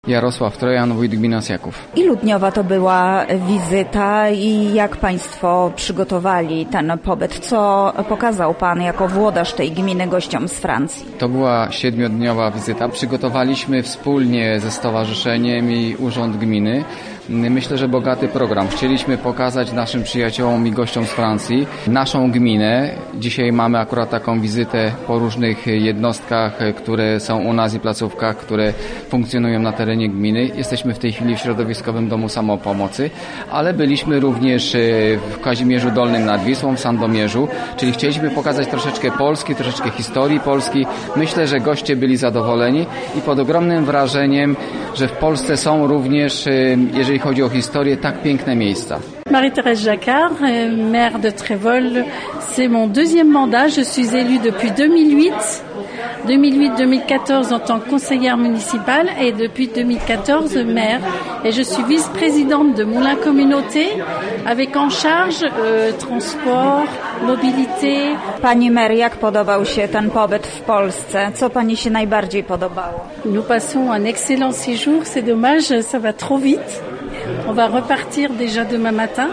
Jarosław Trojan, wójt gminy Osjaków. Iludniowa to była wizyta i jak Państwo przygotowali ten pobyt? Co pokazał Pan jako włodarz tej gminy gościom z Francji? To była 7-dniowa wizyta. Przygotowaliśmy wspólnie ze stowarzyszeniem i urząd gminy. Myślę, że bogaty program. Chcieliśmy pokazać naszym przyjaciołom i gościom z Francji naszą gminę. Dzisiaj mamy akurat taką wizytę po różnych jednostkach, które są u nas i placówkach, które funkcjonują na terenie gminy. Jesteśmy w tej chwili w Środowiskowym Domu Samopomocy, ale byliśmy również w Kazimierzu Dolnym nad Wisłą, w Sandomierzu, czyli chcieliśmy pokazać troszeczkę Polski, troszeczkę historii Polski. Myślę, że goście byli zadowoleni i pod ogromnym wrażeniem, że w Polsce są również, jeżeli chodzi o historię, tak piękne miejsca. Marie-Thérèse Jacquard, maire de Trévols. C'est mon deuxième mandat. Je suis élue depuis 2008-2014 en tant que conseillère municipale et depuis 2014 maire. Et je suis vice-présidente de Moulins Communauté avec en charge transport, mobilité. Pani mer, jak podobał się ten pobyt w Polsce? Co Pani się najbardziej podobało? Nous passons un excellent séjour. C'est dommage, ça va trop vite. On va repartir déjà demain matin.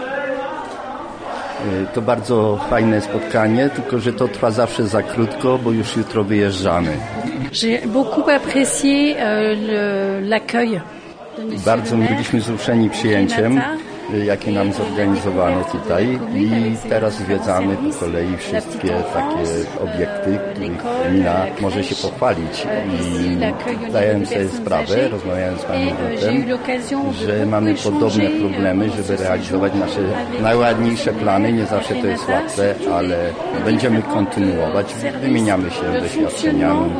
To bardzo fajne spotkanie, tylko że to trwa zawsze za krótko, bo już jutro wyjeżdżamy. J'ai beaucoup apprécié l'accueil. Bardzo byliśmy wzruszeni przyjęciem, jakie nam zorganizowano tutaj i teraz zwiedzamy po kolei wszystkie takie obiekty, których gmina może się pochwalić i zdałem sobie sprawę, rozmawiając z panem wójtem, że mamy podobne problemy, żeby realizować nasze najładniejsze plany. Nie zawsze to jest łatwe, ale będziemy kontynuować, wymieniamy się doświadczeniami,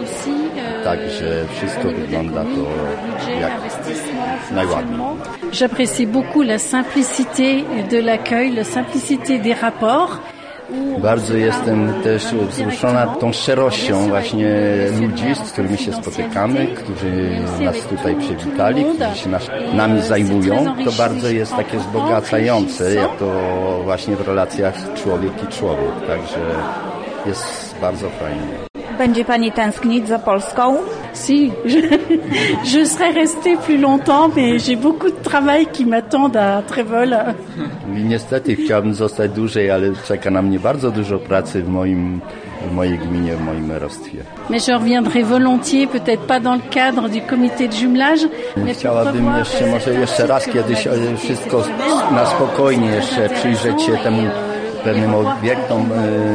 także wszystko wygląda to jak najładniej. J'apprécie beaucoup la simplicité de l'accueil, la simplicité des rapports. Bardzo jestem też wzruszona tą szczerością właśnie ludzi, z którymi się spotykamy, którzy nas tutaj przywitali, którzy się nami zajmują. To bardzo jest takie wzbogacające, jak to właśnie w relacjach człowiek i człowiek. Także jest bardzo fajnie. Będzie Pani tęsknić za Polską? Si, je serais restée plus longtemps, mais j'ai beaucoup de travail qui m'attend à Trévols. I niestety chciałbym zostać dłużej, ale czeka na mnie bardzo dużo pracy w mojej gminie, w moim merostwie. Mais je reviendrai volontiers, peut-être pas dans le cadre du comité de jumelage. Chciałabym jeszcze raz kiedyś wszystko na spokojnie jeszcze przyjrzeć się temu pewnym obiektom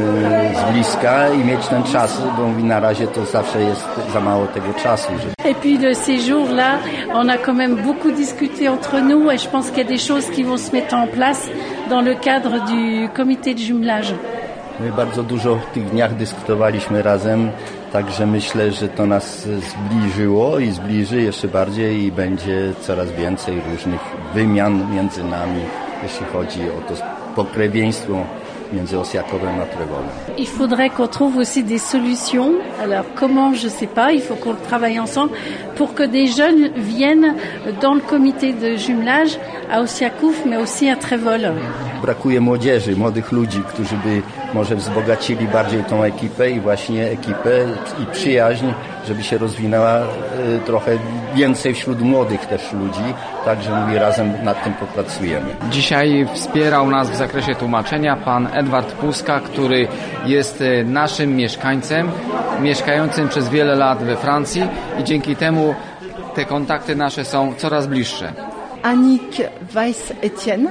z bliska i mieć ten czas, bo na razie to zawsze jest za mało tego czasu. Et puis le séjour là, on a quand même beaucoup discuté entre nous et je pense qu'il y a des choses qui vont se mettre en place dans le cadre du comité de jumelage. My bardzo dużo w tych dniach dyskutowaliśmy razem, także myślę, że to nas zbliżyło i zbliży jeszcze bardziej i będzie coraz więcej różnych wymian między nami, jeśli chodzi o to pokrewieństwo między Osjakowem a Trévolem. Il faudrait qu'on trouve aussi des solutions. Alors comment, je sais pas, il faut qu'on travaille ensemble pour que des jeunes viennent dans le comité de jumelage à Osiaków, mais aussi à Trévols. Brakuje młodzieży, młodych ludzi, którzy by może wzbogacili bardziej tą ekipę i właśnie ekipę i przyjaźń, żeby się rozwinęła trochę więcej wśród młodych też ludzi, także my razem nad tym popracujemy. Dzisiaj wspierał nas w zakresie tłumaczenia pan Edward Puska, który jest naszym mieszkańcem, mieszkającym przez wiele lat we Francji i dzięki temu te kontakty nasze są coraz bliższe. Annick Weiss-Etienne.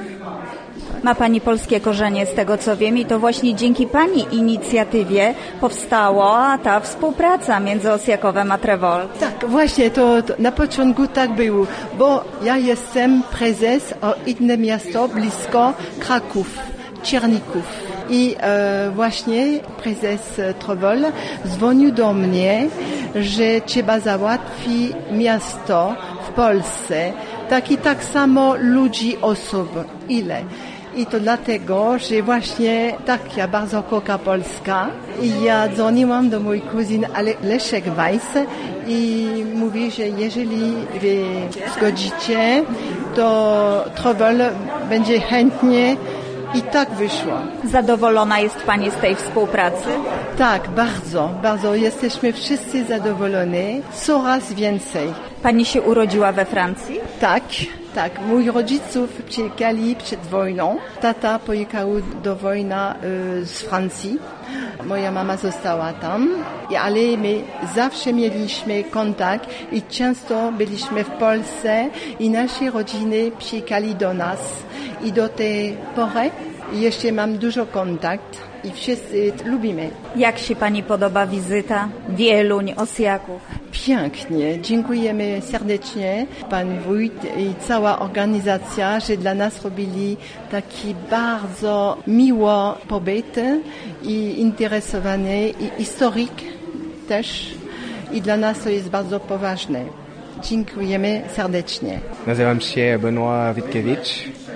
Ma Pani polskie korzenie, z tego co wiem, i to właśnie dzięki Pani inicjatywie powstała ta współpraca między Osjakowem a Trévols. Tak, właśnie to na początku tak było, bo ja jestem prezes o inne miasto blisko Kraków, Czerników. I właśnie prezes Trévols dzwonił do mnie, że trzeba załatwić miasto w Polsce, tak samo ludzi, osób, ile. I to dlatego, że właśnie tak ja bardzo kocha Polska i ja dzwoniłam do mój kuzyn Leszek Weiss i mówi, że jeżeli wy zgodzicie, to Trévols będzie chętnie I tak wyszło. Zadowolona jest Pani z tej współpracy? Tak, bardzo, bardzo. Jesteśmy wszyscy zadowoleni. Coraz więcej. Pani się urodziła we Francji? Tak, tak. Mój rodziców przyjechali przed wojną. Tata pojechał do wojny z Francji. Moja mama została tam, ale my zawsze mieliśmy kontakt i często byliśmy w Polsce i nasze rodziny przyjechali do nas. I do tej pory jeszcze mam dużo kontakt i wszyscy lubimy. Jak się Pani podoba wizyta Wieluń, Osjaków? Pięknie, dziękujemy serdecznie Pan Wójt i cała organizacja, że dla nas robili taki bardzo miło pobyt i interesowany i historyk też i dla nas to jest bardzo poważne. Dziękujemy serdecznie. Nazywam się Benoit Witkiewicz.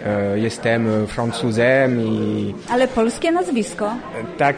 Jestem Francuzem i... Ale polskie nazwisko? Tak,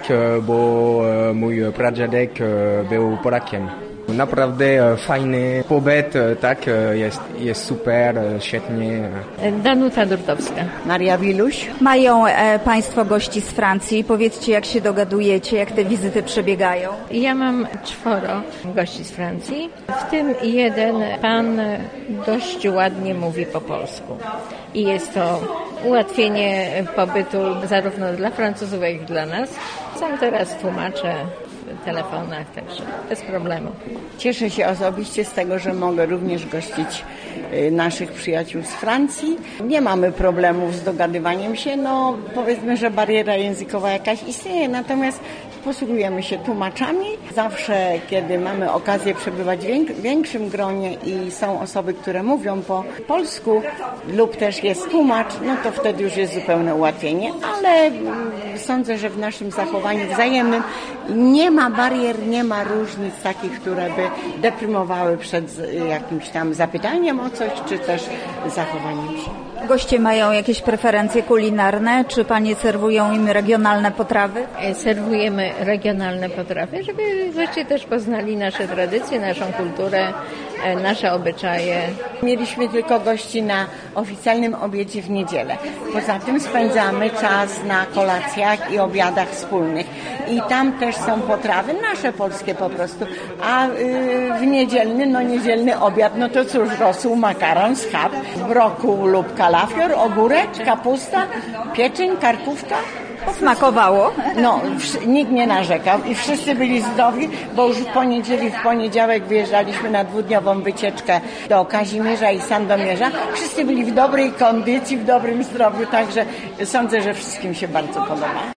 bo mój pradziadek był Polakiem. Naprawdę fajny pobyt, tak, jest super, świetnie. Danuta Durtowska. Maria Wiluś. Mają Państwo gości z Francji. Powiedzcie, jak się dogadujecie, jak te wizyty przebiegają. Ja mam 4 gości z Francji, w tym jeden pan dość ładnie mówi po polsku. I jest to ułatwienie pobytu zarówno dla Francuzów, jak i dla nas. Sam teraz tłumaczę w telefonach, także bez problemu. Cieszę się osobiście z tego, że mogę również gościć naszych przyjaciół z Francji. Nie mamy problemów z dogadywaniem się, no powiedzmy, że bariera językowa jakaś istnieje, natomiast posługujemy się tłumaczami. Zawsze, kiedy mamy okazję przebywać w większym gronie i są osoby, które mówią po polsku lub też jest tłumacz, no to wtedy już jest zupełne ułatwienie, ale sądzę, że w naszym zachowaniu wzajemnym nie ma barier, nie ma różnic takich, które by deprymowały przed jakimś tam zapytaniem o coś, czy też zachowaniem się. Goście mają jakieś preferencje kulinarne? Czy Panie serwują im regionalne potrawy? Serwujemy regionalne potrawy, żeby goście też poznali nasze tradycje, naszą kulturę, nasze obyczaje. Mieliśmy tylko gości na oficjalnym obiedzie w niedzielę. Poza tym spędzamy czas na kolacjach i obiadach wspólnych. I tam też są potrawy nasze polskie po prostu. A w niedzielny obiad, no to cóż, rosół, makaron, schab, brokuł lub kalafior, ogórek, kapusta, pieczeń, karkówka. Smakowało? No, nikt nie narzekał i wszyscy byli zdrowi, bo już w poniedziałek wyjeżdżaliśmy na 2-dniową wycieczkę do Kazimierza i Sandomierza. Wszyscy byli w dobrej kondycji, w dobrym zdrowiu, także sądzę, że wszystkim się bardzo podoba.